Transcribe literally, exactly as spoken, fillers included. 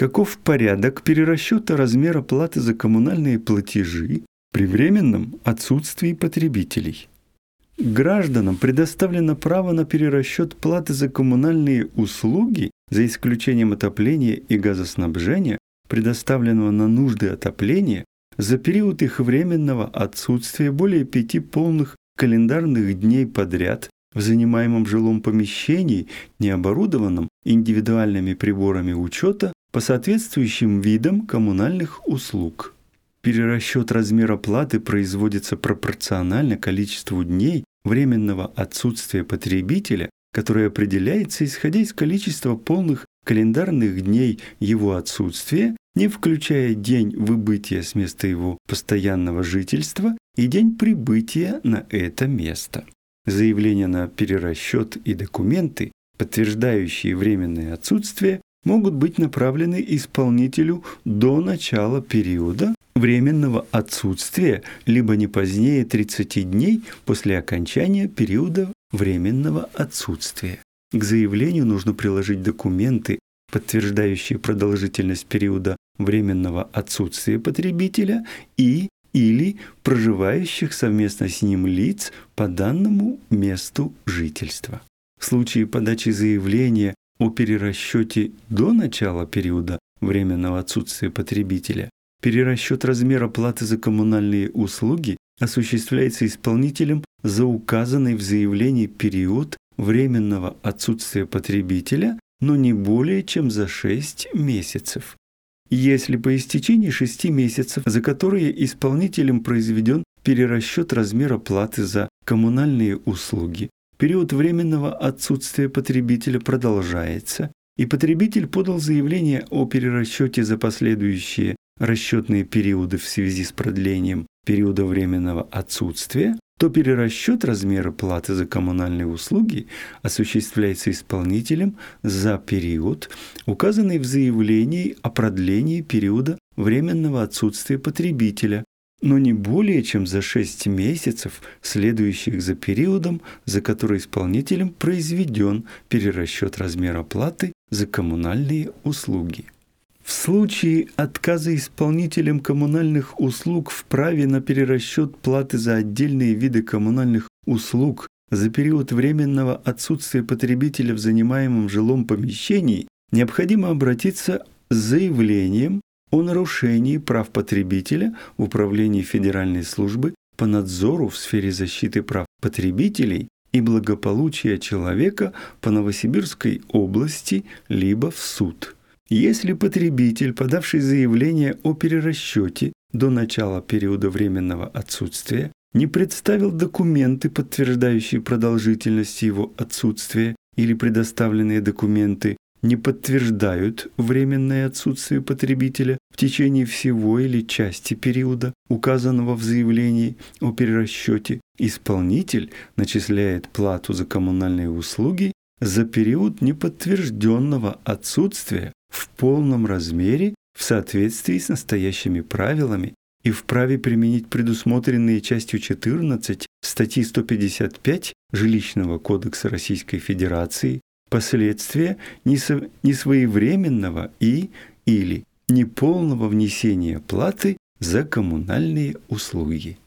Каков порядок перерасчета размера платы за коммунальные платежи при временном отсутствии потребителей? Гражданам предоставлено право на перерасчет платы за коммунальные услуги, за исключением отопления и газоснабжения, предоставленного на нужды отопления, за период их временного отсутствия более пяти полных календарных дней подряд в занимаемом жилом помещении, не оборудованном индивидуальными приборами учета по соответствующим видам коммунальных услуг. Перерасчет размера платы производится пропорционально количеству дней временного отсутствия потребителя, которое определяется исходя из количества полных календарных дней его отсутствия, не включая день выбытия с места его постоянного жительства и день прибытия на это место. Заявления на перерасчет и документы, подтверждающие временное отсутствие, могут быть направлены исполнителю до начала периода временного отсутствия, либо не позднее тридцати дней после окончания периода временного отсутствия. К заявлению нужно приложить документы, подтверждающие продолжительность периода временного отсутствия потребителя и или проживающих совместно с ним лиц по данному месту жительства. В случае подачи заявления о перерасчете до начала периода временного отсутствия потребителя, перерасчет размера платы за коммунальные услуги осуществляется исполнителем за указанный в заявлении период временного отсутствия потребителя, но не более чем за шесть месяцев. Если по истечении шести месяцев, за которые исполнителем произведен перерасчет размера платы за коммунальные услуги, период временного отсутствия потребителя продолжается, и потребитель подал заявление о перерасчете за последующие расчетные периоды в связи с продлением периода временного отсутствия, то перерасчет размера платы за коммунальные услуги осуществляется исполнителем за период, указанный в заявлении о продлении периода временного отсутствия потребителя, но не более чем за шесть месяцев, следующих за периодом, за который исполнителем произведен перерасчет размера платы за коммунальные услуги. В случае отказа исполнителем коммунальных услуг в праве на перерасчет платы за отдельные виды коммунальных услуг за период временного отсутствия потребителя в занимаемом жилом помещении, необходимо обратиться с заявлением о нарушении прав потребителя в Управлении Федеральной службы по надзору в сфере защиты прав потребителей и благополучия человека по Новосибирской области либо в суд. Если потребитель, подавший заявление о перерасчете до начала периода временного отсутствия, не представил документы, подтверждающие продолжительность его отсутствия, или предоставленные документы не подтверждают временное отсутствие потребителя в течение всего или части периода, указанного в заявлении о перерасчете, исполнитель начисляет плату за коммунальные услуги за период неподтвержденного отсутствия в полном размере в соответствии с настоящими правилами и вправе применить предусмотренные частью четырнадцать статьи сто пятьдесят пять Жилищного кодекса Российской Федерации последствия несо- несвоевременного и или неполного внесения платы за коммунальные услуги.